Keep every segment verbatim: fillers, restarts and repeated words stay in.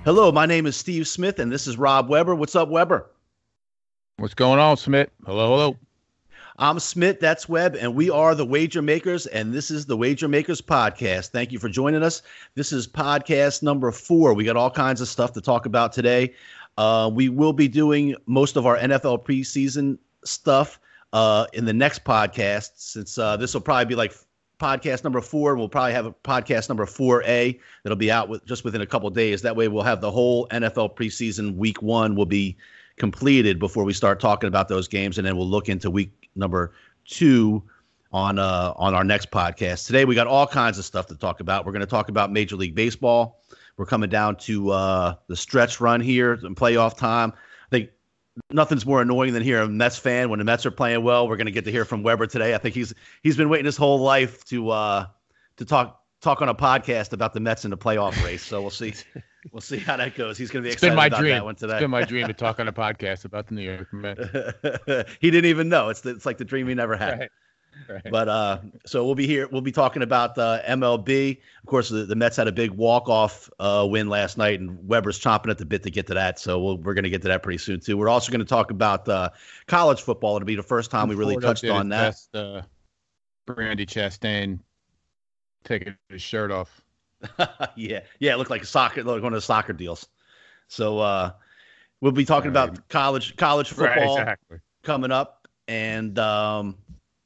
Hello, my name is Steve Smith, and this is Rob Weber. What's up, Weber? What's going on, Smith? Hello, hello. I'm Smith, that's Webb, and we are the Wager Makers, and this is the Wager Makers podcast. Thank you for joining us. This is podcast number four. We got all kinds of stuff to talk about today. Uh, we will be doing most of our N F L preseason stuff uh, in the next podcast, since uh, this will probably be like podcast number four. We'll probably have a podcast number four A that'll be out with just within a couple of days. That way we'll have the whole N F L preseason week one will be completed before we start talking about those games, and then we'll look into week number two on uh on our next podcast. Today we got all kinds of stuff to talk about. We're going to talk about Major League Baseball. We're coming down to uh the stretch run here in playoff time. I think nothing's more annoying than hearing a Mets fan when the Mets are playing well. We're going to get to hear from Weber today. I think he's he's been waiting his whole life to uh to talk talk on a podcast about the Mets in the playoff race. So we'll see. We'll see how that goes. He's going to be It's excited been my about dream. that one today. It's been my dream to talk on a podcast about the New York Mets. He didn't even know. It's the, it's like the dream he never had. Right. Right. But uh, so we'll be here. We'll be talking about uh, M L B. Of course, the, the Mets had a big walk-off uh, win last night, and Weber's chomping at the bit to get to that. So we'll, we're going to get to that pretty soon too. We're also going to talk about uh, college football. It'll be the first time we really Florida touched did on his that. Best, uh, Brandy Chastain taking his shirt off. yeah, yeah, it looked like a soccer, like one of the soccer deals. So uh, we'll be talking right. about college college football right, exactly. coming up, and um,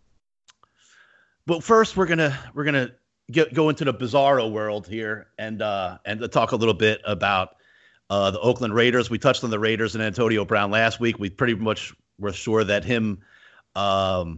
but first we're gonna we're gonna get go into the bizarro world here, and uh, and to talk a little bit about uh, the Oakland Raiders. We touched on the Raiders and Antonio Brown last week. We pretty much were sure that him um,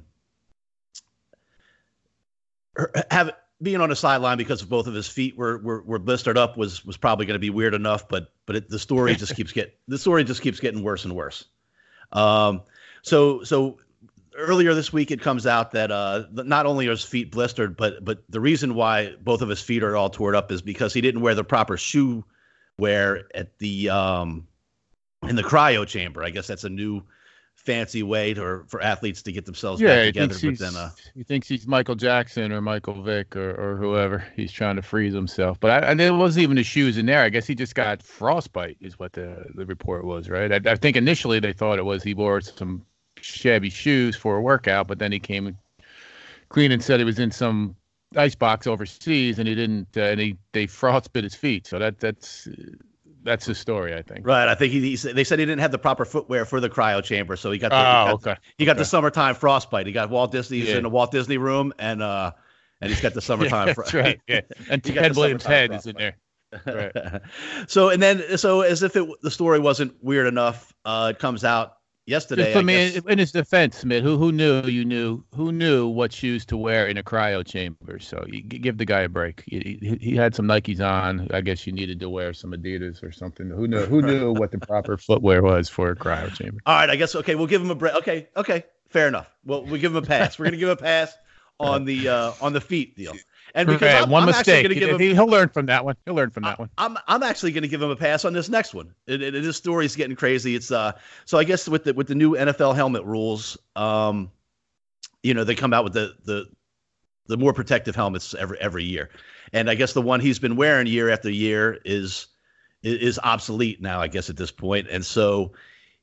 have. being on the sideline because of both of his feet were were, were blistered up was was probably going to be weird enough, but but it, the story just keeps get the story just keeps getting worse and worse. Um, so so earlier this week it comes out that uh, not only are his feet blistered, but but the reason why both of his feet are all torn up is because he didn't wear the proper shoe wear at the um, in the cryo chamber. I guess that's a new fancy way to, for athletes to get themselves yeah, back together. But then, uh, he thinks he's Michael Jackson or Michael Vick or, or whoever. He's trying to freeze himself. But I, and there wasn't even the shoes in there. I guess he just got frostbite is what the, the report was, right? I, I think initially they thought it was he wore some shabby shoes for a workout, but then he came clean and said he was in some ice box overseas and he didn't, uh, and he, they frostbit his feet. So that that's... That's his story, I think. Right. I think he, he said, they said he didn't have the proper footwear for the cryo chamber, so he got the, oh, he got, okay. he got okay. the summertime frostbite. He got Walt Disney's yeah. in the Walt Disney room, and uh, and he's got the summertime. yeah, that's right. Yeah. And Ted Williams' head frostbite. Is in there. Right. so and then so as if it, the story wasn't weird enough, uh, it comes out yesterday. I mean, in his defense, Smith, who who knew you knew who knew what shoes to wear in a cryo chamber? So you give the guy a break. He, he, he had some Nikes on. I guess you needed to wear some Adidas or something. Who knew? Who knew what the proper footwear was for a cryo chamber? All right, I guess okay. We'll give him a break. Okay, okay, fair enough. Well, we'll give him a pass. We're gonna give him a pass on the uh, on the feet deal. And because okay, I'm, one I'm mistake, give him, he'll learn from that one. He'll learn from that one. I'm I'm actually going to give him a pass on this next one. It, it, this story's getting crazy. It's uh so I guess with the with the new N F L helmet rules, um, you know they come out with the the the more protective helmets every every year, and I guess the one he's been wearing year after year is is obsolete now. I guess at this point, and so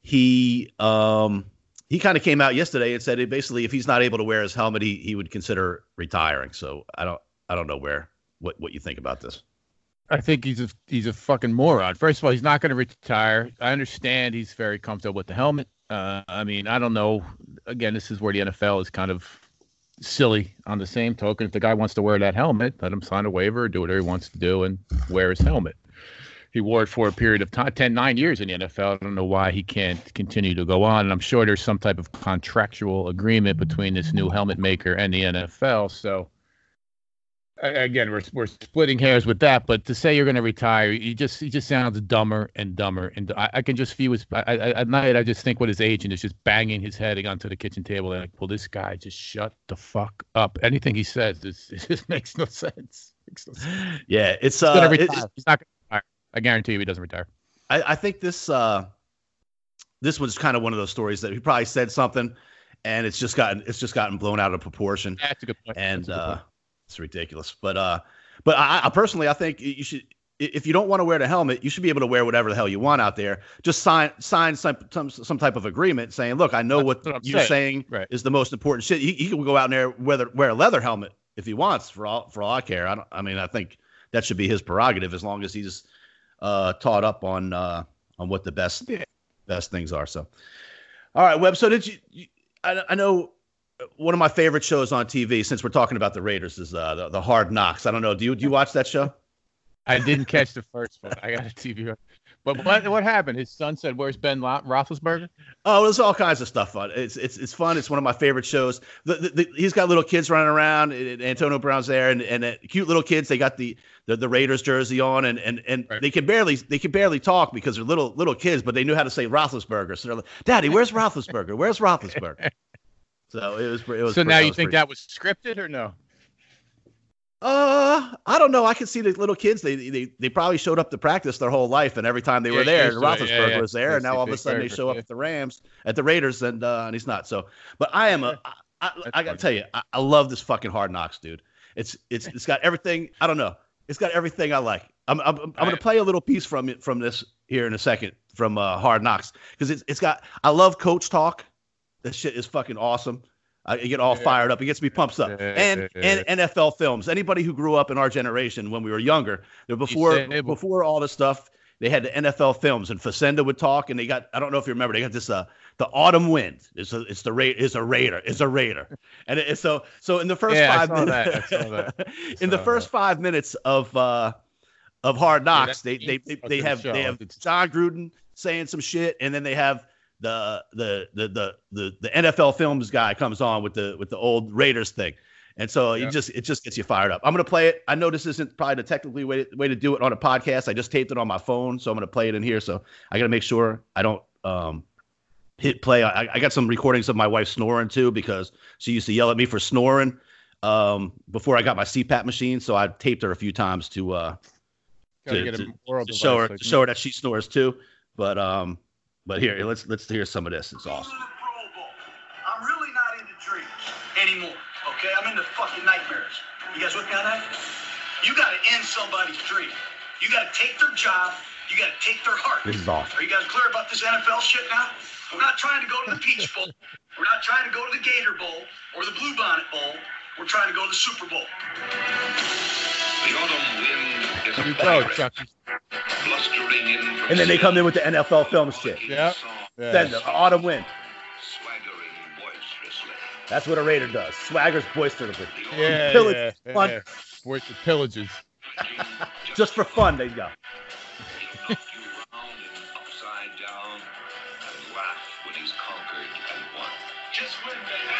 he um. He kind of came out yesterday and said it basically if he's not able to wear his helmet, he he would consider retiring. So I don't I don't know where what, what you think about this. I think he's a he's a fucking moron. First of all, he's not going to retire. I understand he's very comfortable with the helmet. Uh, I mean, I don't know. Again, this is where the N F L is kind of silly. On the same token, if the guy wants to wear that helmet, let him sign a waiver, do whatever he wants to do, and wear his helmet. He wore it for a period of time, ten, nine years in the N F L. I don't know why he can't continue to go on. And I'm sure there's some type of contractual agreement between this new helmet maker and the N F L. So, again, we're we're splitting hairs with that. But to say you're going to retire, he just he just sounds dumber and dumber. And I, I can just feel his I, I, at night. I just think what his agent is just banging his head onto the kitchen table. Like, well, this guy just shut the fuck up. Anything he says, this it just makes no sense. Makes no sense. Yeah, it's he's uh, gonna retire. it's, He's not going to retire. I guarantee you he doesn't retire. I, I think this uh, this was kind of one of those stories that he probably said something, and it's just gotten it's just gotten blown out of proportion. That's a good point. And a good uh, point. it's ridiculous. But uh, but I, I personally I think you should if you don't want to wear the helmet, you should be able to wear whatever the hell you want out there. Just sign sign some some, some type of agreement saying, look, I know That's what, what you're saying. saying Right. is the most important shit. He, he can go out in there whether wear a leather helmet if he wants. For all for all I care. I don't. I mean, I think that should be his prerogative as long as he's uh, taught up on uh, on what the best Yeah. best things are. So, all right, Webb. So did you? you I, I know. One of my favorite shows on T V, since we're talking about the Raiders, is uh, the, the Hard Knocks. I don't know. Do you do you watch that show? I didn't catch the first one. I got a T V. But what what happened? His son said, "Where's Ben Lo- Roethlisberger?" Oh, there's all kinds of stuff on it. It's it's it's fun. It's one of my favorite shows. The, the, the, he's got little kids running around. And Antonio Brown's there, and and uh, cute little kids. They got the the, the Raiders jersey on, and and and Right. they can barely they can barely talk because they're little little kids, but they knew how to say Roethlisberger. So they're like, "Daddy, where's Roethlisberger? Where's Roethlisberger?" So it was it was. So pretty, now that you was think pretty- that was scripted or no? Uh, I don't know. I can see the little kids. They they they probably showed up to practice their whole life, and every time they Yeah, were there, usually, Roethlisberger yeah, yeah. was there, Yes, and now all of a big sudden they burger, show up yeah. at the Rams, at the Raiders, and uh, and he's not. So, but I am a. I, I, I gotta funny. tell you, I, I love this fucking Hard Knocks, dude. It's it's it's got everything. I don't know. It's got everything I like. I'm I'm, I'm gonna Right. play a little piece from it from this here in a second from uh, Hard Knocks because it's it's got. I love coach talk. This shit is fucking awesome. I get all Yeah. fired up. It gets me pumps up. Yeah, And yeah, and yeah. N F L films. Anybody who grew up in our generation when we were younger, there before said it- before all this stuff, they had the N F L films, and Facenda would talk, and they got I don't know if you remember, they got this uh the autumn wind. It's a it's the ra- it's a raider. It's a raider. And it, it's so so in the first Yeah, I five saw minutes that. I saw that. in the saw first five minutes of uh of Hard Knocks, that's they they they, the they have show. they have It's- John Gruden saying some shit, and then they have the the the the the, the N F L films guy comes on with the with the old Raiders thing. And so Yeah. you just it just gets you fired up. I'm gonna play it. I know this isn't probably the technically way way to do it on a podcast. I just taped it on my phone, so I'm gonna play it in here. So I gotta make sure I don't um hit play. I, I got some recordings of my wife snoring too because she used to yell at me for snoring um before I got my C PAP machine. So I taped her a few times to uh Gotta to, get a to- oral to show her device to like show her that she snores too. But um but here let's let's hear some of this. It's awesome. I'm really not into dreams anymore. Okay, I'm into fucking nightmares. You guys with me on that? You got to end somebody's dream. You got to take their job. You got to take their heart. This is awesome. Are you guys clear about this N F L shit now? We're not trying to go to the Peach Bowl. We're not trying to go to the Gator Bowl or the Bluebonnet Bowl. We're trying to go to the Super Bowl. The autumn wind is You a go, pirate, Chucky. blustering in from And then they sea, come in with the N F L film shit. Yeah. soft, Yeah. Then the autumn wind. swaggering boisterously. That's what a Raider does. Swaggers boisterously. Yeah, Pillage yeah, fun. yeah. Voice of pillages. Just for fun, they go. He'll knock you round and upside down and laugh when he's conquered and won. Just win, baby.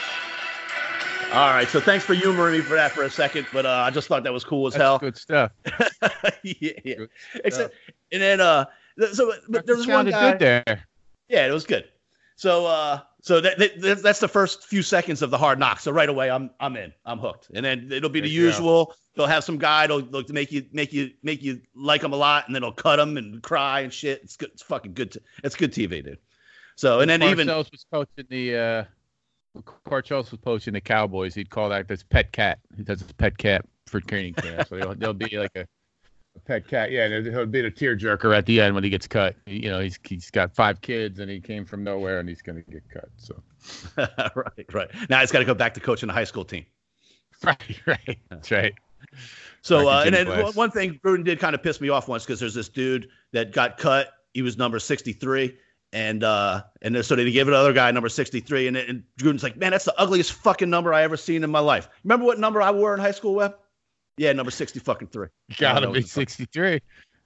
All right, so thanks for humoring me for that for a second, but uh, I just thought that was cool as That's hell. good stuff. yeah, yeah. Good Except, and then uh, th- so but there was one Sounded guy. good there. Yeah, it was good. So uh, so that, that that's the first few seconds of the Hard Knock. So right away, I'm I'm in, I'm hooked, and then it'll be the There you go. usual. They'll have some guy that'll, that'll make you make you make you like him a lot, and then they'll cut him and cry and shit. It's good. It's fucking good. T- it's good T V, dude. So and then even Parcells was coaching the uh Parcells was coaching the Cowboys. He'd call that this pet cat. He does his pet cat for training camp. So there'll, there'll be like a, a pet cat. Yeah, and he'll be a tearjerker at the end when he gets cut. You know, he's he's got five kids and he came from nowhere and he's gonna get cut. So right, right. Now he's got to go back to coaching the high school team. right, right, that's right. So, Back uh, in and gym then class. one- one thing Gruden did kind of piss me off once because there's this dude that got cut. He was number sixty-three, and uh, and then- so they gave another guy number sixty-three, and, and Gruden's like, man, that's the ugliest fucking number I ever seen in my life. Remember what number I wore in high school, Webb? Yeah, number sixty fucking three. Gotta that be was the fuck- sixty-three.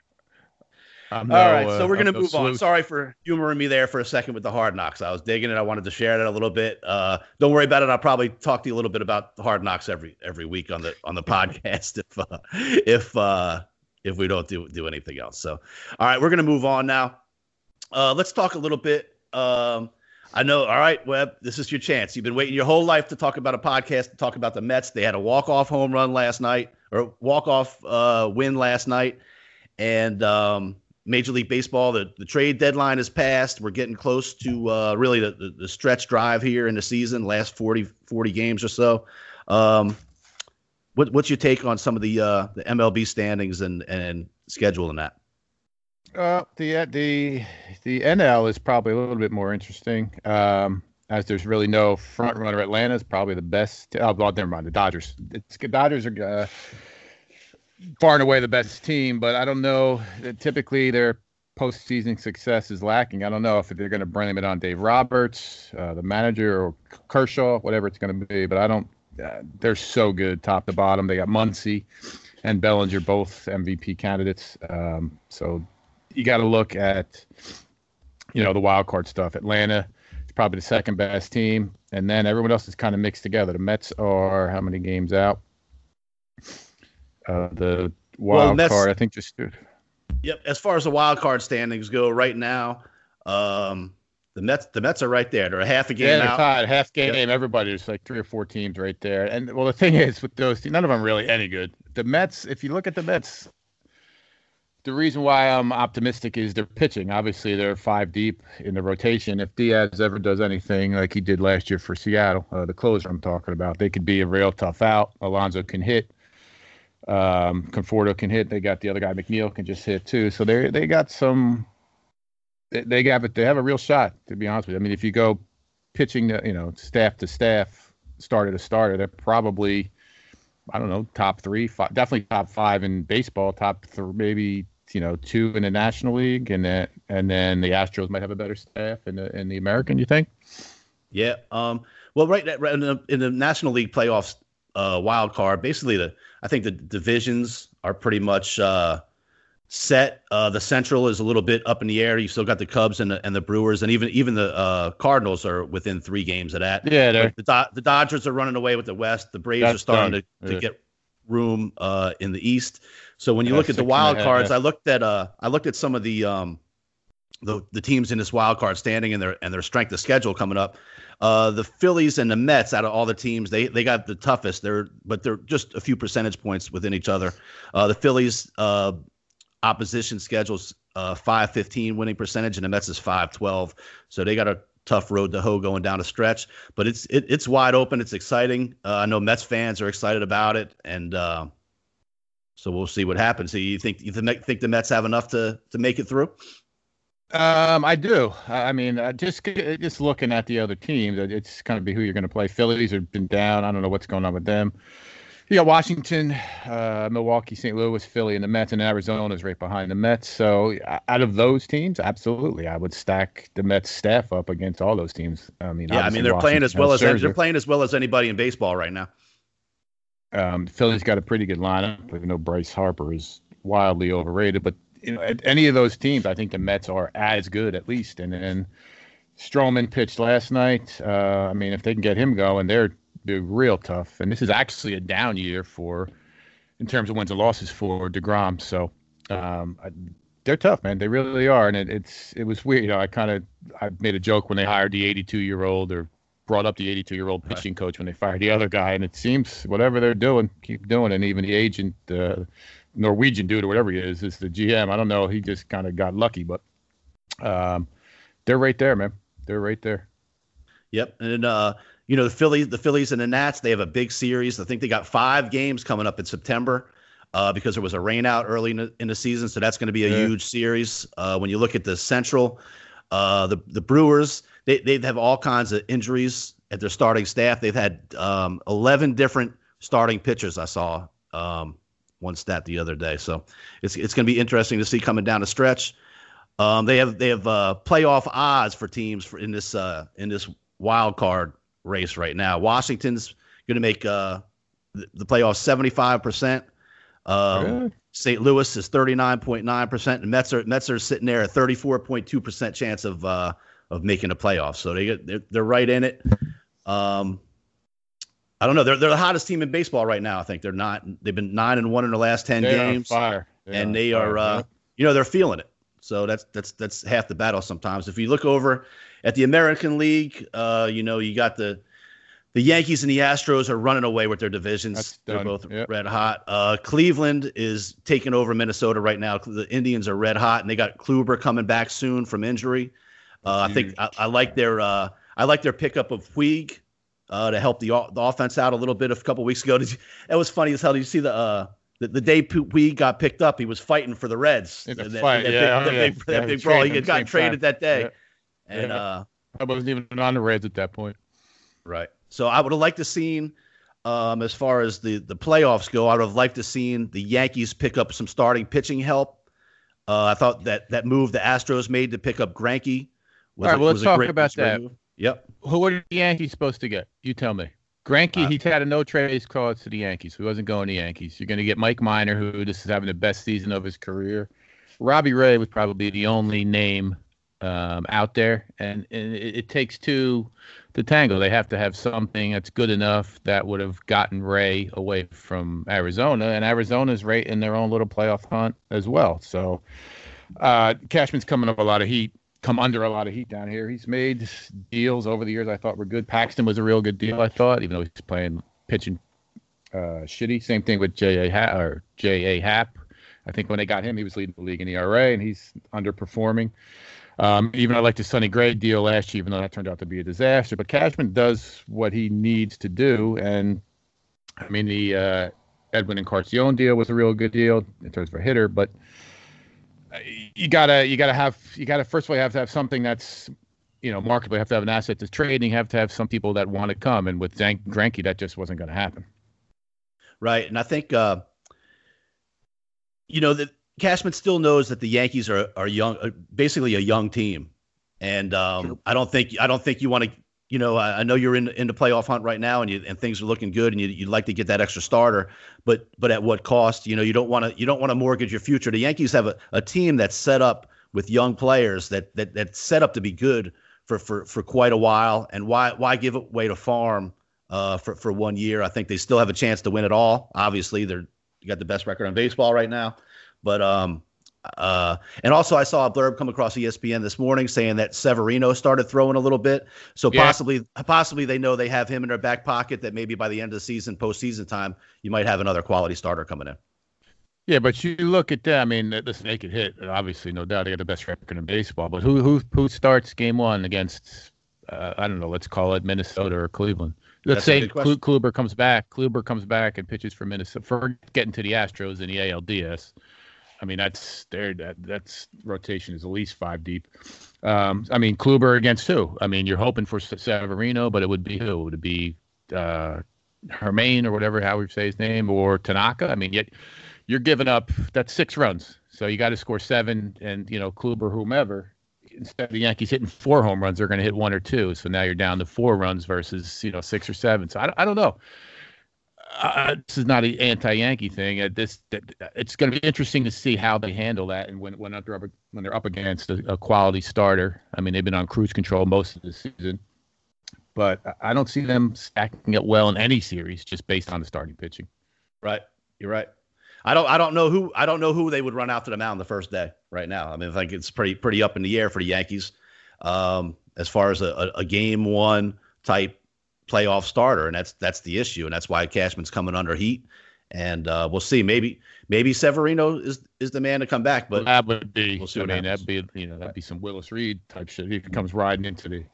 I'm All no, right, uh, so we're I'm gonna no move on. sleuth. Sorry for humoring me there for a second with the Hard Knocks. I was digging it. I wanted to share that a little bit. Uh, don't worry about it. I'll probably talk to you a little bit about the Hard Knocks every every week on the on the podcast if uh, if uh, if we don't do do anything else. So, all right, we're gonna move on now. Uh, let's talk a little bit. Um, I know. All right, Webb, this is your chance. You've been waiting your whole life to talk about a podcast to talk about the Mets. They had a walk off home run last night or walk off uh, win last night, and um, Major League Baseball, the, the trade deadline has passed. We're getting close to uh, really the, the, the stretch drive here in the season, last forty, forty games or so. Um, what what's your take on some of the uh, the M L B standings and and schedule and that? Uh, the the the N L is probably a little bit more interesting, um, as there's really no front runner. Atlanta is probably the best. Oh, well, never mind. The Dodgers. It's Dodgers are uh, far and away the best team, but I don't know. Typically, their postseason success is lacking. I don't know if they're going to blame it on Dave Roberts, uh, the manager, or Kershaw, whatever it's going to be. But I don't. Uh, they're so good, top to bottom. They got Muncy and Bellinger, both M V P candidates. Um, so. You got to look at, you know, the wild card stuff. Atlanta is probably the second best team, and then everyone else is kind of mixed together. The Mets are how many games out? Uh, the wild well, Mets, card, I think, just. Yep. As far as the wild card standings go, right now, um, the Mets the Mets are right there. They're a half a game yeah, they're out. Tied, half game. Yep. Everybody, there's like three or four teams right there. And well, the thing is with those teams, none of them really any good. The Mets, if you look at the Mets. The reason why I'm optimistic is they're pitching. Obviously, they're five deep in the rotation. If Diaz ever does anything like he did last year for Seattle, uh, the closer I'm talking about, they could be a real tough out. Alonso can hit. Um, Conforto can hit. They got the other guy, McNeil, can just hit too. So they they got some. They, they got it. They have a real shot. To be honest with you, I mean, if you go pitching, to, you know, staff to staff, starter to starter, they're probably, I don't know, top three, five, definitely top five in baseball. Top three, maybe. You know, two in the National League, and then and then the Astros might have a better staff in the in the American. You think? Yeah. Um. Well, right, right in, the, in the National League playoffs, uh, wild card. Basically, the I think the divisions are pretty much uh, set. Uh, the Central is a little bit up in the air. You still got the Cubs and the and the Brewers, and even even the uh, Cardinals are within three games of that. Yeah. They're... The Do- the Dodgers are running away with the West. The Braves That's are starting done. to, to Yeah. get room uh, in the East. So when you Yeah, look at the wild cards, half. I looked at uh, I looked at some of the um, the the teams in this wild card standing and their and their strength of schedule coming up. Uh, the Phillies and the Mets, out of all the teams, they they got the toughest. They're but they're just a few percentage points within each other. Uh, the Phillies uh, opposition schedules uh, five fifteen winning percentage, and the Mets is five twelve. So they got a tough road to hoe going down the stretch. But it's it, it's wide open. It's exciting. Uh, I know Mets fans are excited about it, and. Uh, So we'll see what happens. So you think you think the Mets have enough to to make it through? Um, I do. I mean, uh, just just looking at the other teams, it's kind of be who you're going to play. Phillies have been down. I don't know what's going on with them. You got Washington, uh, Milwaukee, Saint Louis, Philly, and the Mets, and Arizona is right behind the Mets. So out of those teams, absolutely, I would stack the Mets staff up against all those teams. I mean, yeah, I mean they're Washington playing as well as Scherzer. they're playing as well as anybody in baseball right now. Um, Philly's got a pretty good lineup. I know Bryce Harper is wildly overrated, but you know, at any of those teams, I think the Mets are as good at least. And then Stroman pitched last night. Uh, I mean, if they can get him going, they're they're real tough. And this is actually a down year for, in terms of wins and losses for DeGrom. So um, I, they're tough, man. They really are. And it, it's it was weird. You know, I kind of I made a joke when they hired the eighty-two year old or brought up the eighty-two year old pitching coach when they fired the other guy, and it seems whatever they're doing, keep doing. And even the agent, uh, Norwegian dude or whatever he is, is the G M. I don't know. He just kind of got lucky, but um, they're right there, man. They're right there. Yep, and uh, you know the Phillies, the Phillies and the Nats, they have a big series. I think they got five games coming up in September uh, because there was a rain out early in the, in the season, so that's going to be a yeah. huge series. Uh, when you look at the Central, uh, the the Brewers. They they have all kinds of injuries at their starting staff. They've had um, eleven different starting pitchers. I saw um, one stat the other day, so it's it's going to be interesting to see coming down the stretch. Um, they have they have uh, playoff odds for teams for in this uh, in this wild card race right now. Washington's going to make uh, the, the playoffs seventy-five percent. Um, really? Saint Louis is thirty-nine point nine percent, and Mets are Mets are sitting there at thirty-four point two percent chance of. Uh, of making the playoffs. So they get, they're, they're right in it. Um, I don't know. They're, they're the hottest team in baseball right now. I think they're not, they've been nine and one in the last ten they games are fire. They and are they fire, are, uh, yeah. you know, they're feeling it. So that's, that's, that's half the battle sometimes. If you look over at the American League, uh, you know, you got the, the Yankees and the Astros are running away with their divisions. That's They're done. both Yep. red hot. Uh, Cleveland is taking over Minnesota right now. The Indians are red hot, and they got Kluber coming back soon from injury. Uh, I think I, I like their uh, I like their pickup of Puig uh, to help the the offense out a little bit a couple weeks ago. Did you, it was funny as hell. Did you see the uh, the, the day Puig got picked up? He was fighting for the Reds. In the that, fight, that, yeah, that, oh, that yeah. big, Yeah, that big we brawl. traded He at the got same traded time. that day, Yeah. and Yeah. uh, I wasn't even on the Reds at that point. right. So I would have liked to seen, um, as far as the the playoffs go, I would have liked to seen the Yankees pick up some starting pitching help. Uh, I thought that that move the Astros made to pick up Greinke was, All right, a- well, let's was a talk great, about was a great that. move. Yep. Who are the Yankees supposed to get? You tell me. Greinke, Uh, he's had a no trades clause to the Yankees. He wasn't going to the Yankees. You're going to get Mike Minor, who this is having the best season of his career. Robbie Ray was probably the only name um, out there, and, and it, it takes two to tango. They have to have something that's good enough that would have gotten Ray away from Arizona, and Arizona's right in their own little playoff hunt as well. So uh, Cashman's coming up a lot of heat. Come under a lot of heat down here. He's made deals over the years I thought were good. Paxton was a real good deal, I thought, even though he's playing pitching uh, shitty. Same thing with J A Ha- or J A Happ. I think when they got him, he was leading the league in E R A, and he's underperforming. Um, even I liked the Sonny Gray deal last year, even though that turned out to be a disaster. But Cashman does what he needs to do, and I mean the uh, Edwin Encarnacion deal was a real good deal in terms of a hitter, but you gotta you gotta have you gotta first of all you have to have something that's you know marketable. You have to have an asset to trade, and you have to have some people that want to come. And with Zank Greinke, that just wasn't going to happen. Right, and I think uh, you know that Cashman still knows that the Yankees are are young, uh, basically a young team, and um, Sure. I don't think I don't think you want to. You know, I, I know you're in in the playoff hunt right now, and you and things are looking good, and you you'd like to get that extra starter, but but at what cost? You know, you don't want to you don't want to mortgage your future. The Yankees have a, a team that's set up with young players that that that's set up to be good for for for quite a while, and why why give away to farm uh, for for one year? I think they still have a chance to win it all. Obviously, they're you got the best record in baseball right now, but um. Uh, and also I saw a blurb come across E S P N this morning saying that Severino started throwing a little bit. So Yeah. possibly, possibly they know they have him in their back pocket that maybe by the end of the season, postseason time, you might have another quality starter coming in. Yeah, but you look at that. I mean, listen, they could hit. Obviously, no doubt, they got the best record in baseball. But who who who starts game one against? Uh, I don't know. Let's call it Minnesota or Cleveland. Let's That's a say good question. Klu- Kluber comes back. Kluber comes back and pitches for Minnesota. For getting to the Astros in the A L D S. I mean, that's there. That that's rotation is at least five deep. Um, I mean, Kluber against who? I mean, you're hoping for Severino, but it would be who? Would it be uh, Hermain or whatever, how we say his name, or Tanaka? I mean, yet you're giving up. That's six runs, so you got to score seven, and you know, Kluber, whomever. Instead of the Yankees hitting four home runs, they're going to hit one or two. So now you're down to four runs versus you know six or seven. So I, I don't know. Uh, this is not an anti-Yankee thing. Uh, this that, it's going to be interesting to see how they handle that, and when when they're up, when they're up against a, a quality starter. I mean, they've been on cruise control most of the season, but I don't see them stacking it well in any series just based on the starting pitching. Right. You're right. I don't I don't know who I don't know who they would run out to the mound the first day right now. I mean, I think it's pretty pretty up in the air for the Yankees um, as far as a, a, a game one type playoff starter, and that's that's the issue, and that's why Cashman's coming under heat. And uh, we'll see. Maybe maybe Severino is is the man to come back, but that would be. we'll see I what mean, happens. that'd be you know that'd be some Willis Reed type shit. He comes riding into the.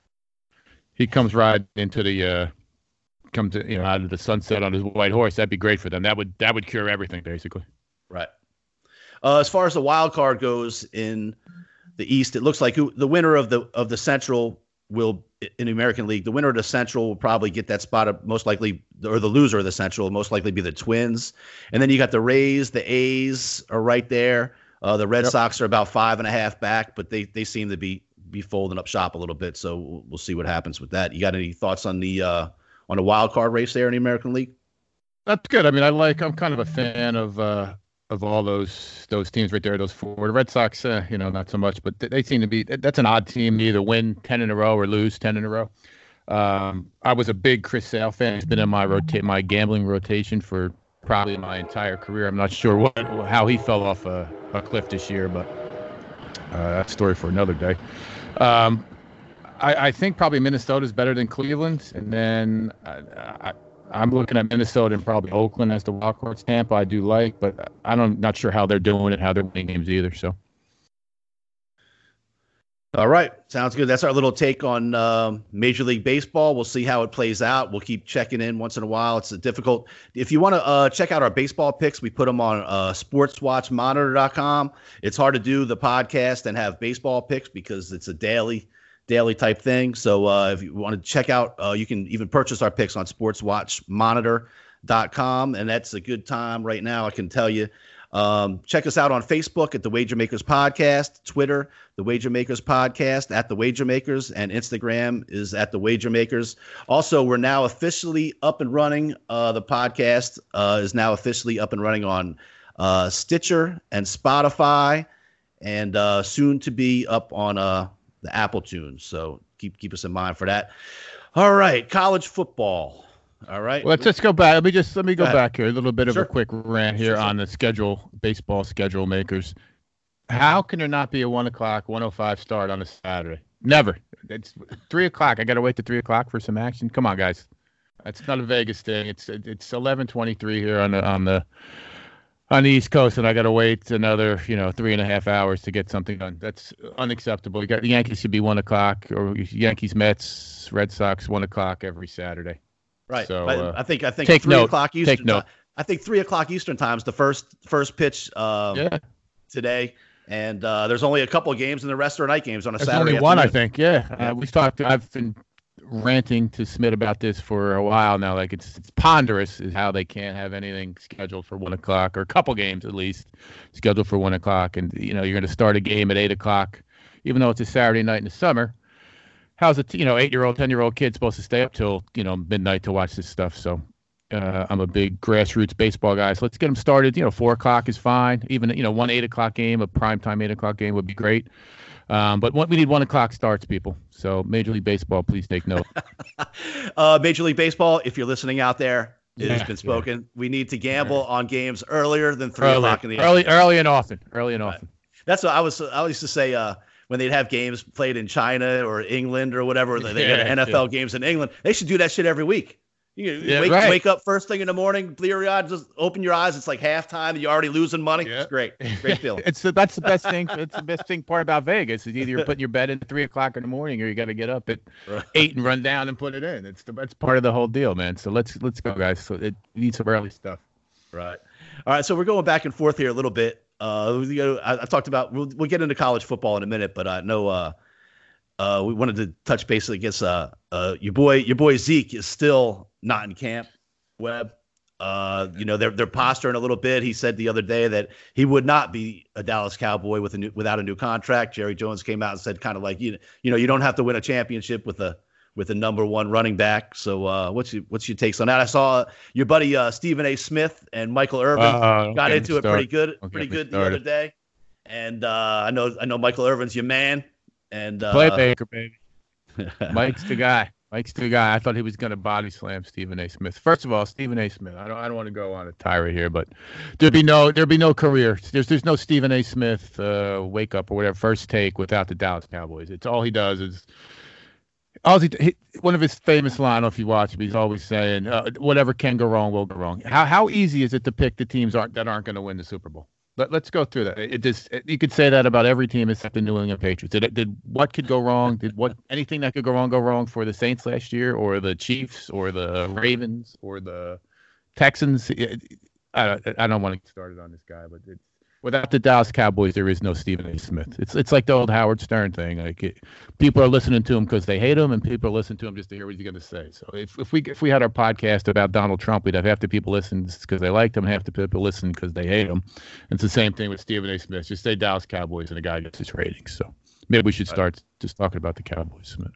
He comes riding into the. Uh, come to you know out of the sunset on his white horse. That'd be great for them. That would that would cure everything basically. Right. Uh, as far as the wild card goes in the East, it looks like who, the winner of the of the Central will in the American League. The winner of the Central will probably get that spot. Of most likely, or the loser of the Central will most likely be the Twins. And then you got the Rays, the A's are right there. Uh, the Red Yep. Sox are about five and a half back, but they they seem to be be folding up shop a little bit. So we'll, we'll see what happens with that. You got any thoughts on the uh, on the wild card race there in the American League? That's good. I mean, I like. I'm kind of a fan of uh, of all those those teams right there. Those four. The Red Sox, uh, you know, not so much, but they, they seem to be. That's an odd team to either win ten in a row or lose ten in a row. Um, I was a big Chris Sale fan. He's been in my rotate my gambling rotation for probably my entire career. I'm not sure what how he fell off a, a cliff this year, but uh, that's a story for another day. Um, I, I think probably Minnesota's better than Cleveland, and then I, I, I'm looking at Minnesota and probably Oakland as the wild cards. Tampa I do like, but I'm not sure how they're doing it, how they're winning games either. So All right. Sounds good. That's our little take on um, Major League Baseball. We'll see how it plays out. We'll keep checking in once in a while. It's a difficult. If you want to uh, check out our baseball picks, we put them on uh, sports watch monitor dot com. It's hard to do the podcast and have baseball picks because it's a daily daily type thing. So uh, if you want to check out, uh, you can even purchase our picks on sports watch monitor dot com. And that's a good time right now, I can tell you. Um, check us out on Facebook at the Wager Makers Podcast, Twitter, the Wager Makers Podcast, at the Wager Makers, and Instagram is at the Wager Makers. Also, we're now officially up and running. Uh, the podcast uh, is now officially up and running on uh, Stitcher and Spotify, and uh, soon to be up on uh, the Apple Tunes. So keep keep us in mind for that. All right, college football. All right. Well, let's just go back. Let me just let me go, go back here. A little bit of sure. a quick rant here sure, on the schedule, baseball schedule makers. How can there not be a one o'clock, one oh five start on a Saturday? Never. It's three o'clock. I got to wait to three o'clock for some action. Come on, guys. It's not a Vegas thing. It's it's eleven twenty-three here on the on the on the East Coast, and I got to wait another you know three and a half hours to get something done. That's unacceptable. You got the Yankees should be one o'clock, or Yankees, Mets, Red Sox one o'clock every Saturday. Right. So, but uh, I think I think take three note. o'clock Eastern. Take note. Time, I think three o'clock Eastern time is the first first pitch um, yeah. today, and uh, there's only a couple of games, and the rest are night games on a There's Saturday. only one, I afternoon. think. Yeah, Yeah. Uh, we've talked. I've been ranting to Smith about this for a while now. Like it's it's ponderous is how they can't have anything scheduled for one o'clock or a couple games at least scheduled for one o'clock, and you know you're going to start a game at eight o'clock, even though it's a Saturday night in the summer. How's a you know eight year old, ten year old kid supposed to stay up till you know midnight to watch this stuff? So uh, I'm a big grassroots baseball guy. So let's get them started. You know, four o'clock is fine. Even you know one eight o'clock game, a primetime eight o'clock game would be great. Um, but one, we need one o'clock starts, people. So Major League Baseball, please take note. uh, Major League Baseball, if you're listening out there, it Yeah, has been spoken. yeah. We need to gamble yeah. on games earlier than three early, o'clock in the early, afternoon. early and often, early and Right. often. That's what I was. I used to say. Uh, when they'd have games played in China or England or whatever, they Yeah, had N F L yeah. games in England. They should do that shit every week. You Yeah, wake, right. wake up first thing in the morning, clear your eyes, just open your eyes. It's like halftime. You're already losing money. Yeah. It's great. Great feeling. it's the, that's the best thing. It's the best thing part about Vegas is either you're putting your bed in at three o'clock in the morning or you got to get up at Right. eight and run down and put it in. It's the that's part of the whole deal, man. So let's let's go, guys. So it we need some early stuff. Right. All right. So we're going back and forth here a little bit. Uh, we go, I, I talked about. We'll, we'll get into college football in a minute, but I know uh, uh, we wanted to touch base against uh, uh, your boy. Your boy Zeke is still not in camp. Webb. Uh, you know they're they're posturing a little bit. He said the other day that he would not be a Dallas Cowboy with a new without a new contract. Jerry Jones came out and said kind of like you you know you don't have to win a championship with a with a number one running back. So uh, what's your what's your takes on that? I saw your buddy uh, Stephen A. Smith and Michael Irvin Uh, got don't into get it me pretty started. good, Don't pretty get me good the other started. day. And uh, I know I know Michael Irvin's your man. And uh, Playmaker, baby. Mike's the guy. Mike's the guy. I thought he was going to body slam Stephen A. Smith. First of all, Stephen A. Smith. I don't. I don't want to go on a tirade here, but there'd be no. There'd be no career. There's. There's no Stephen A. Smith uh, wake up or whatever first take without the Dallas Cowboys. It's all he does is. All he, he one of his famous lines. I don't know if you watch him. He's always saying, uh, "Whatever can go wrong will go wrong." How how easy is it to pick the teams aren't that aren't going to win the Super Bowl? Let, let's go through that. It just it, you could say that about every team except the New England Patriots. Did it, did what could go wrong? Did what anything that could go wrong go wrong for the Saints last year, or the Chiefs, or the Ravens, or the Texans? It, I don't I don't want to get started on this guy, but it's, without the Dallas Cowboys, there is no Stephen A. Smith. It's it's like the old Howard Stern thing. Like it, people are listening to him because they hate him, and people are listening to him just to hear what he's going to say. So if if we if we had our podcast about Donald Trump, we'd have half the people listen because they liked him, half the people listen because they hate him. It's the same thing with Stephen A. Smith. Just say Dallas Cowboys, and the guy gets his ratings. So maybe we should start just talking about the Cowboys, Smith.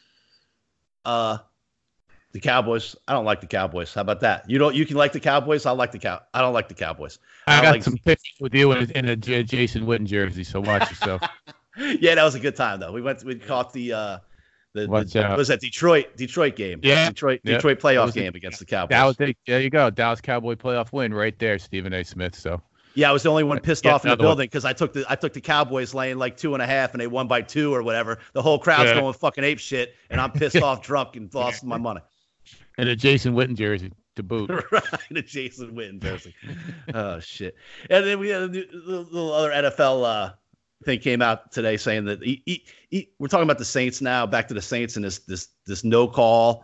uh, the Cowboys. I don't like the Cowboys. How about that? You don't. You can like the Cowboys. I like the cow. I don't like the Cowboys. I, I got like some pictures with you in a, in a J- Jason Witten jersey, so watch yourself. Yeah, that was a good time though. We went. We caught the. Uh, the, Watch the out. what was that Detroit Detroit game? Yeah. Detroit Yeah. Detroit That playoff was a- game against the Cowboys. Dallas, there you go, Dallas Cowboy playoff win right there, Stephen A. Smith. So. Yeah, I was the only one pissed Yeah, off in the another one. building because I took the I took the Cowboys laying like two and a half and they won by two or whatever. The whole crowd's Yeah. going fucking ape shit, and I'm pissed off, drunk, and lost my money. And a Jason Witten jersey to boot. Right, the Jason Witten jersey. Oh shit! And then we had a new- little, little other N F L uh, thing came out today saying that he, he, he, we're talking about the Saints now. Back to the Saints and this this this no call.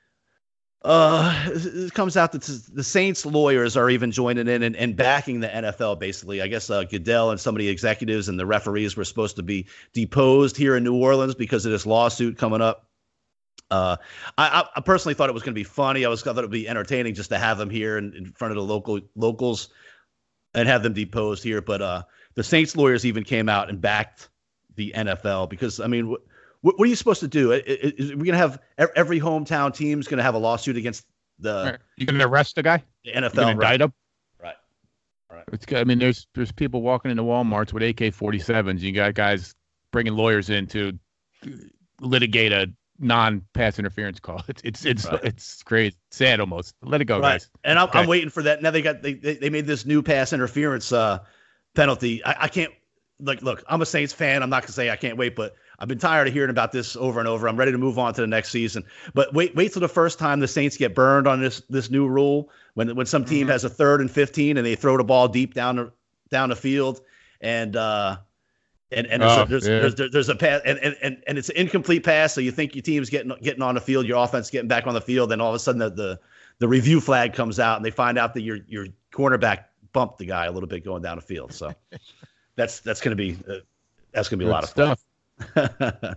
Uh, it comes out that the Saints lawyers are even joining in and, and backing the N F L. Basically, I guess uh, Goodell and some of the executives and the referees were supposed to be deposed here in New Orleans because of this lawsuit coming up. Uh, I, I personally thought it was going to be funny. I was I thought it would be entertaining just to have them here in, in front of the local locals and have them deposed here. But uh, the Saints lawyers even came out and backed the N F L because, I mean, wh- what are you supposed to do? Is, is, are we going to have every hometown team's going to have a lawsuit against the? You going to arrest the guy? The N F L, you gonna indict him? Right. Right. It's, I mean, there's there's people walking into Walmarts with A K forty-sevens. You got guys bringing lawyers in to litigate a non-pass interference call. It's it's it's right. It's crazy, sad almost. Let it go, right. guys. And I'm, okay. I'm waiting for that. Now they got they they, they made this new pass interference uh, penalty. I, I can't like look. I'm a Saints fan. I'm not gonna say I can't wait, but I've been tired of hearing about this over and over. I'm ready to move on to the next season. But wait wait till the first time the Saints get burned on this this new rule when when some team mm-hmm. has a third and fifteen and they throw the ball deep down the down the field and. uh And and there's, oh, a, there's, yeah. there's, there's there's a pass and, and and it's an incomplete pass, so you think your team's getting getting on the field, your offense getting back on the field, and all of a sudden the the, the review flag comes out and they find out that your your cornerback bumped the guy a little bit going down the field. So that's that's going to be uh, that's going to be Good a lot of stuff. fun.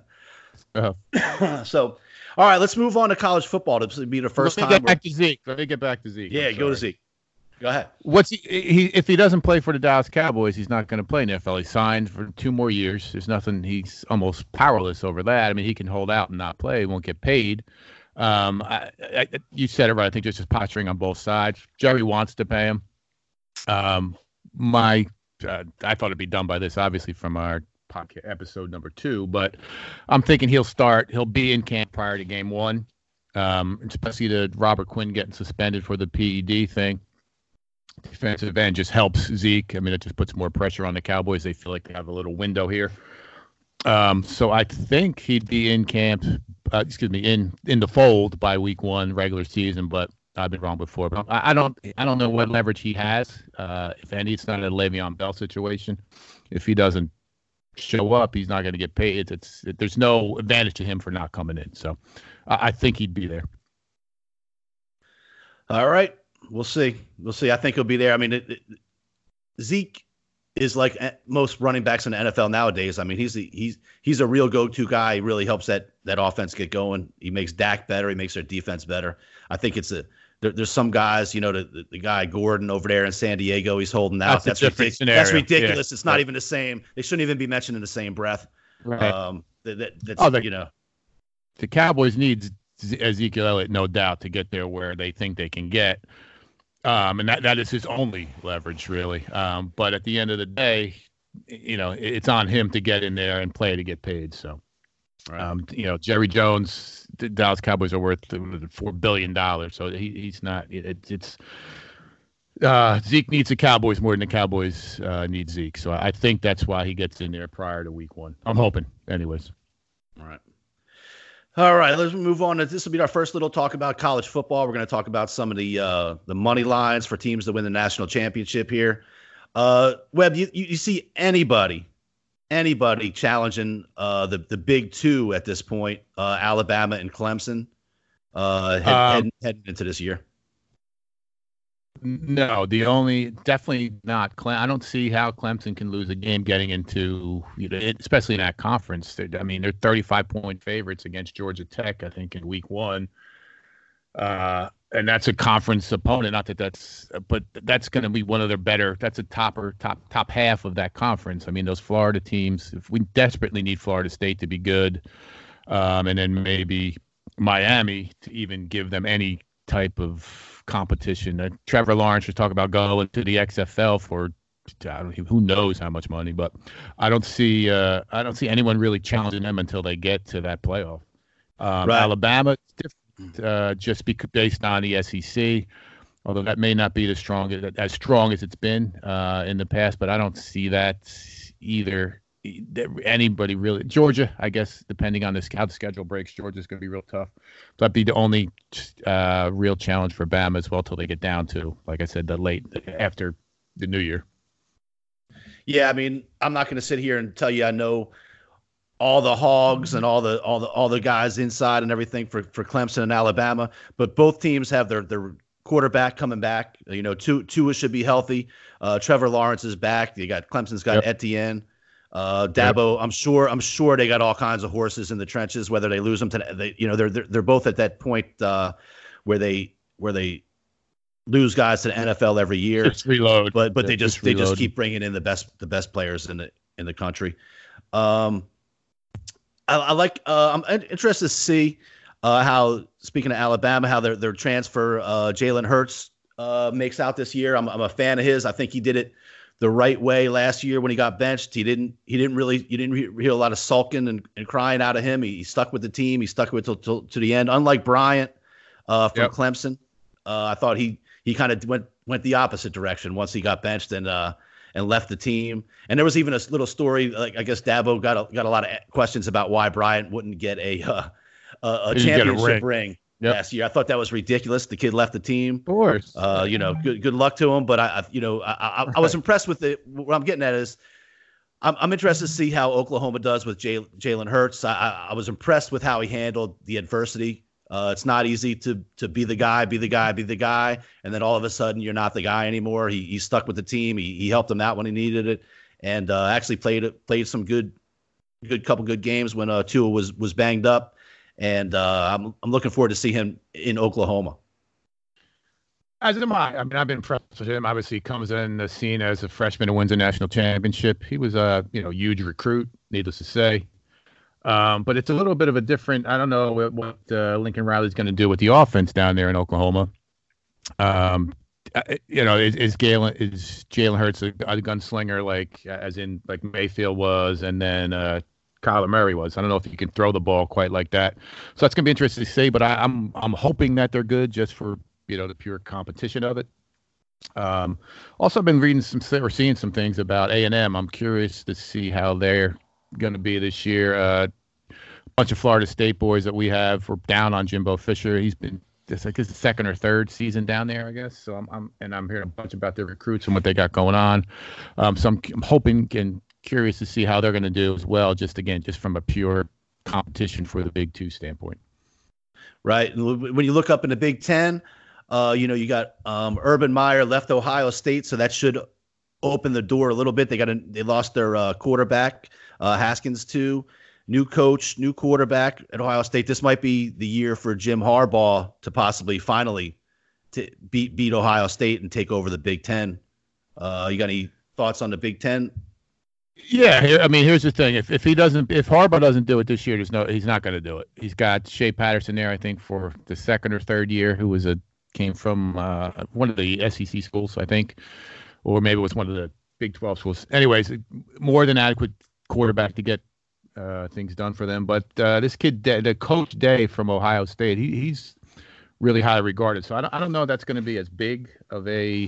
uh-huh. So, all right, let's move on to college football. To be the first Let me time. Get back to Zeke. Let me get back to Zeke. Yeah, go to Zeke. Go ahead. What's he, he? If he doesn't play for the Dallas Cowboys, he's not going to play in the N F L. He signed for two more years. There's nothing. He's almost powerless over that. I mean, he can hold out and not play. He won't get paid. Um, I, I, you said it right. I think there's just posturing on both sides. Jerry wants to pay him. Um, my, uh, I thought it'd be done by this, obviously, from our podcast episode number two. But I'm thinking he'll start. He'll be in camp prior to game one. Um, especially the Robert Quinn getting suspended for the P E D thing. Defensive end just helps Zeke. I mean, it just puts more pressure on the Cowboys. They feel like they have a little window here. Um, so I think he'd be in camp, uh, excuse me, in in the fold by week one regular season. But I've been wrong before. But I, I don't I don't know what leverage he has. Uh, if any, it's not a Le'Veon Bell situation. If he doesn't show up, he's not going to get paid. It's, it's it, there's no advantage to him for not coming in. So uh, I think he'd be there. All right. We'll see. We'll see. I think he'll be there. I mean, it, it, Zeke is like most running backs in the N F L nowadays. I mean, he's the, he's he's a real go-to guy. He really helps that that offense get going. He makes Dak better. He makes their defense better. I think it's a there, there's some guys, you know, the, the the guy Gordon over there in San Diego, he's holding out. That's, that's, ridiculous. ridiculous. That's ridiculous. Yeah. It's not right. even the same. They shouldn't even be mentioned in the same breath. Right. Um, that, that that's oh, the, you know, the Cowboys need Ezekiel Elliott, no doubt, to get there where they think they can get. Um, and that, that is his only leverage, really. Um, but at the end of the day, you know, it's on him to get in there and play to get paid. So, um, you know, Jerry Jones, the Dallas Cowboys are worth four billion dollars. So he, he's not, it, it's, uh, Zeke needs the Cowboys more than the Cowboys uh, need Zeke. So I think that's why he gets in there prior to week one. I'm hoping, anyways. All right. All right, let's move on. This will be our first little talk about college football. We're going to talk about some of the uh, the money lines for teams to win the national championship here. Uh, Webb, you, you see anybody, anybody challenging uh, the the big two at this point, uh, Alabama and Clemson, uh, head, um, heading, heading into this year? No, the only definitely not. Cle- I don't see how Clemson can lose a game getting into, you know, it, especially in that conference. They're, I mean, they're thirty-five point favorites against Georgia Tech, I think, in week one. Uh, and that's a conference opponent. Not that that's, but that's going to be one of their better. That's a topper, top top half of that conference. I mean, those Florida teams. If we desperately need Florida State to be good, um, and then maybe Miami to even give them any type of competition. Uh, Trevor Lawrence was talking about going to the X F L for I don't, who knows how much money, but I don't see uh, I don't see anyone really challenging them until they get to that playoff. Um, right. Alabama, different, uh, just be based on the S E C, although that may not be the strongest as strong as it's been uh, in the past, but I don't see that either. Anybody really Georgia, I guess, depending on this how the schedule breaks, Georgia's going to be real tough. That'd be the only uh, real challenge for Bama as well till they get down to, like I said, the late after the new year. Yeah, I mean, I'm not going to sit here and tell you I know all the hogs and all the all the all the guys inside and everything for for Clemson and Alabama, but both teams have their their quarterback coming back. You know, Tua, Tua should be healthy. Uh, Trevor Lawrence is back. You got Clemson's got Yep. Etienne. Uh, Dabo, I'm sure. I'm sure they got all kinds of horses in the trenches. Whether they lose them to, they, you know, they're they're, they're both at that point uh, where they where they lose guys to the N F L every year. Just reload. But but Yeah, they just, just they just reload. keep bringing in the best the best players in the in the country. Um, I, I like. Uh, I'm interested to see uh, how, speaking of Alabama, how their their transfer uh, Jalen Hurts uh, makes out this year. I'm I'm a fan of his. I think he did it the right way last year when he got benched. He didn't he didn't really you didn't hear a lot of sulking and, and crying out of him. He, he stuck with the team. He stuck with it till, till, to the end. Unlike Bryant uh, from Yep. Clemson, uh, I thought he he kind of went went the opposite direction once he got benched and uh, and left the team. And there was even a little story, like I guess Dabo got a, got a lot of questions about why Bryant wouldn't get a uh, a, a He didn't get a championship ring. ring, Yep. last year. I thought that was ridiculous. The kid left the team. Of course. Uh, you know, good good luck to him. But I, I you know, I, I, I was impressed with it. What I'm getting at is, I'm I'm interested to see how Oklahoma does with Jay, Jalen Hurts. I, I I was impressed with how he handled the adversity. Uh, it's not easy to to be the guy, be the guy, be the guy, and then all of a sudden you're not the guy anymore. He he stuck with the team. He he helped them out when he needed it, and uh, actually played played some good good couple good games when uh, Tua was was banged up. And uh, I'm I'm looking forward to see him in Oklahoma. As am I. I mean, I've been impressed with him. Obviously, he comes in the scene as a freshman and wins a national championship. He was a you know huge recruit, needless to say. Um, but it's a little bit of a different. I don't know what, what uh, Lincoln Riley's going to do with the offense down there in Oklahoma. Um, I- you know, is, is Galen is Jalen Hurts a, a gunslinger like as in like Mayfield was, and then uh, Kyler Murray was. I don't know if he can throw the ball quite like that. So that's going to be interesting to see. But I, I'm I'm hoping that they're good just for you know the pure competition of it. Um, also, I've been reading some or seeing some things about A and M. I'm curious to see how they're going to be this year. Uh, a bunch of Florida State boys that we have were down on Jimbo Fisher. He's been it's like his second or third season down there, I guess. So I'm, I'm and I'm hearing a bunch about their recruits and what they got going on. Um, so I'm, I'm hoping and curious to see how they're going to do as well. Just again, just from a pure competition for the Big Two standpoint. Right. And when you look up in the Big Ten, uh, you know, you got um, Urban Meyer left Ohio State, so that should open the door a little bit. They got a, they lost their uh, quarterback, uh, Haskins, too. New coach, new quarterback at Ohio State. This might be the year for Jim Harbaugh to possibly finally to beat beat Ohio State and take over the Big Ten. Uh, you got any thoughts on the Big Ten? Yeah, here, I mean, here's the thing: if if he doesn't, if Harbaugh doesn't do it this year, there's no, he's not going to do it. He's got Shea Patterson there, I think, for the second or third year, who was a came from uh, one of the S E C schools, I think, or maybe it was one of the Big twelve schools. Anyways, more than adequate quarterback to get uh, things done for them. But uh, this kid, the coach Day from Ohio State, he, he's really highly regarded. So I don't, I don't know if that's going to be as big of a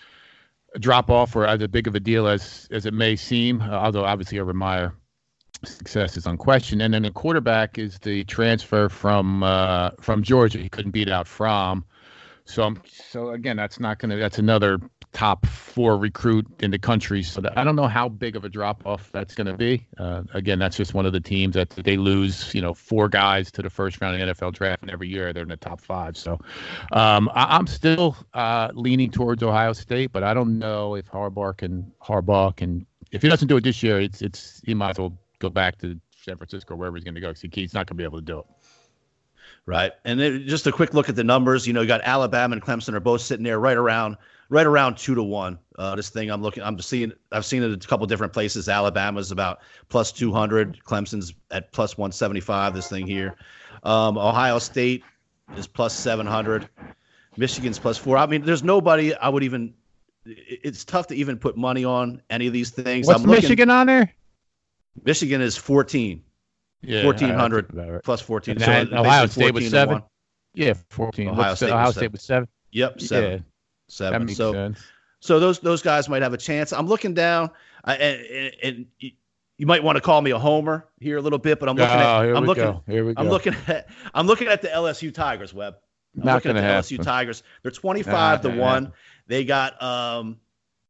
drop off or as big of a deal as as it may seem, uh, although obviously Urban Meyer success is unquestioned. And then the quarterback is the transfer from uh, from Georgia. He couldn't beat out Fromm. So I'm, so again, that's not gonna that's another top four recruit in the country. So that, I don't know how big of a drop off that's going to be. Uh, again, that's just one of the teams that they lose, you know, four guys to the first round of the N F L draft, and every year they're in the top five. So um, I, I'm still uh, leaning towards Ohio State, but I don't know if Harbaugh can Harbaugh can if he doesn't do it this year, it's it's he might as well go back to San Francisco, wherever he's going to go, because he's not going to be able to do it. Right. And then just a quick look at the numbers. You know, you got Alabama and Clemson are both sitting there right around right around two to one. Uh, this thing I'm looking, I'm seeing, I've seen it a couple different places. Alabama's about plus two hundred. Clemson's at plus one seventy-five. This thing here. Um, Ohio State is plus seven hundred. Michigan's plus four. I mean, there's nobody I would even, it's tough to even put money on any of these things. What's I'm looking, Michigan on there? Michigan is fourteen. Yeah, fourteen hundred right. plus fourteen. And So then Ohio basically State was fourteen to seven. one. Yeah, fourteen. Ohio What's State the, was Ohio seven. State was seven. Yep, seven. Yeah, Seven. that makes so, sense. so those those guys might have a chance. I'm looking down, uh, and, and, and you, you might want to call me a homer here a little bit, but I'm looking Oh, at here I'm we looking go. Here we go. I'm looking at I'm looking at the L S U Tigers, Webb. I'm Not looking at gonna the L S U happen. Tigers. They're twenty-five Not to gonna one. happen. They got um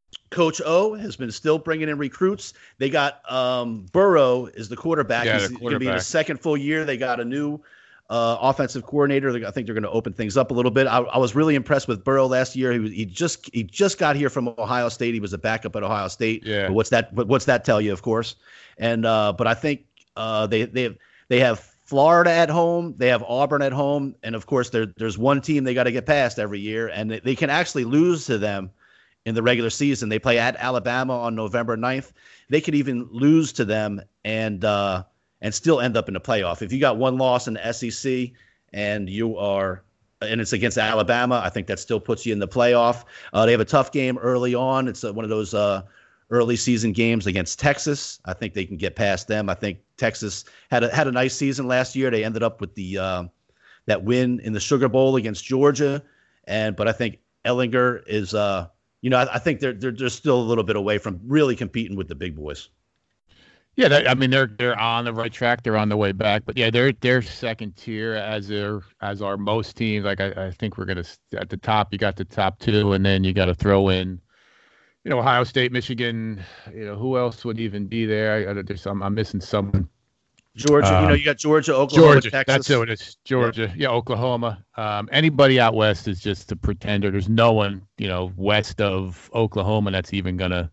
Coach O has been still bringing in recruits. They got um, Burrow is the quarterback. Yeah, He's the going to be in his quarterback. second full year. They got a new uh, offensive coordinator. I think they're going to open things up a little bit. I, I was really impressed with Burrow last year. He was, he just he just got here from Ohio State. He was a backup at Ohio State. Yeah. But what's that? But what's that tell you? Of course. And uh, but I think uh, they they have they have Florida at home. They have Auburn at home, and of course there there's one team they got to get past every year, and they, they can actually lose to them in the regular season. They play at Alabama on November ninth. They could even lose to them and uh, and still end up in the playoff. If you got one loss in the S E C and you are and it's against Alabama, I think that still puts you in the playoff. Uh, they have a tough game early on. It's uh, one of those uh, early season games against Texas. I think they can get past them. I think Texas had a, had a nice season last year. They ended up with the uh, that win in the Sugar Bowl against Georgia, and but I think Ellinger is. Uh, You know, I, I think they're, they're they're still a little bit away from really competing with the big boys. Yeah, that, I mean they're they're on the right track. They're on the way back, but yeah, they're they're second tier as are as are most teams. Like I, I think we're gonna at the top. You got the top two, and then you got to throw in, you know, Ohio State, Michigan. You know, who else would even be there? I, I, there's some, I'm missing someone. Georgia, um, you know, you got Georgia, Oklahoma, Georgia, Texas. that's it. It's Georgia, yeah, yeah Oklahoma. Um, anybody out west is just a pretender. There's no one, you know, west of Oklahoma that's even gonna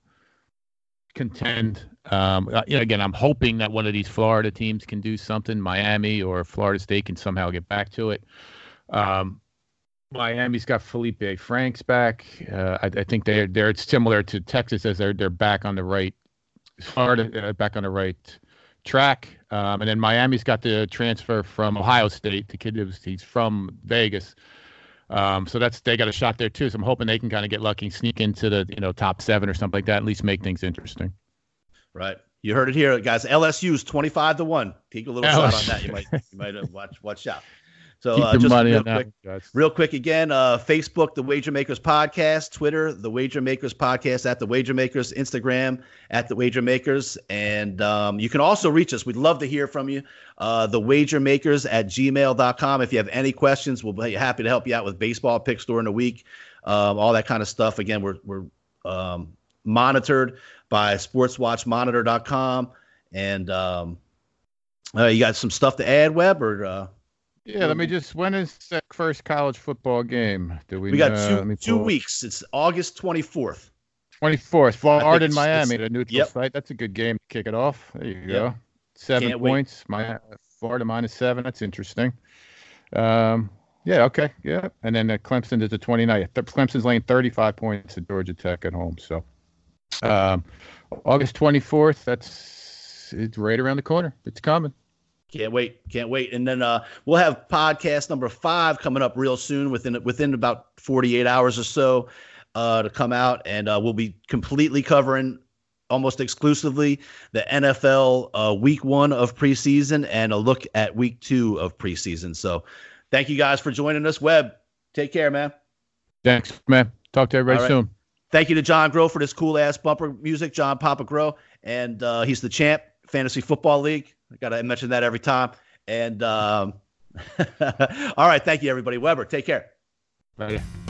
contend. Um, you know, again, I'm hoping that one of these Florida teams can do something. Miami or Florida State can somehow get back to it. Um, Miami's got Felipe Franks back. Uh, I, I think they're they're similar to Texas as they're they're back on the right. Florida uh, back on the right track. Um, and then Miami's got the transfer from Ohio State. The kid is he's from Vegas. Um, so that's they got a shot there too. So I'm hoping they can kind of get lucky, sneak into the you know top seven or something like that, at least make things interesting. Right. You heard it here, guys. L S U's twenty-five to one. Take a little L S U. shot on that. You might you might uh, watch watch out. So Keep uh, your just money real on quick, that one, guys. real quick again, uh, Facebook, The Wager Makers Podcast, Twitter, The Wager Makers Podcast, at The Wager Makers, Instagram, at The Wager Makers. And um, you can also reach us. We'd love to hear from you. Uh, The Wager Makers at gmail dot com. If you have any questions, we'll be happy to help you out with baseball picks during the week, um, all that kind of stuff. Again, we're, we're um, monitored by sports watch monitor dot com. And um, uh, you got some stuff to add, Webb, or uh, Yeah, let me just. When is the first college football game? Do we? we got uh, two let me two pull- weeks. It's August twenty-fourth. twenty-fourth, Florida and it's- Miami, it's- the neutral yep. site. That's a good game to kick it off. There you Yep. go. Seven Can't wait. points. My Florida minus seven. That's interesting. Um, yeah, okay, yeah. And then uh, Clemson is the twenty-ninth. Th- Clemson's laying thirty-five points at Georgia Tech at home. So um, August twenty-fourth. That's it's right around the corner. It's coming. Can't wait. Can't wait. And then uh, we'll have podcast number five coming up real soon, within within about forty-eight hours or so, uh, to come out. And uh, we'll be completely covering almost exclusively the N F L uh, week one of preseason and a look at week two of preseason. So thank you guys for joining us. Webb, take care, man. Thanks, man. Talk to everybody All right. soon. Thank you to John Grow for this cool ass bumper music, John Papa Grow. And uh, he's the champ, Fantasy Football League. I got to mention that every time. And um, all right. Thank you, everybody. Weber, take care. Bye.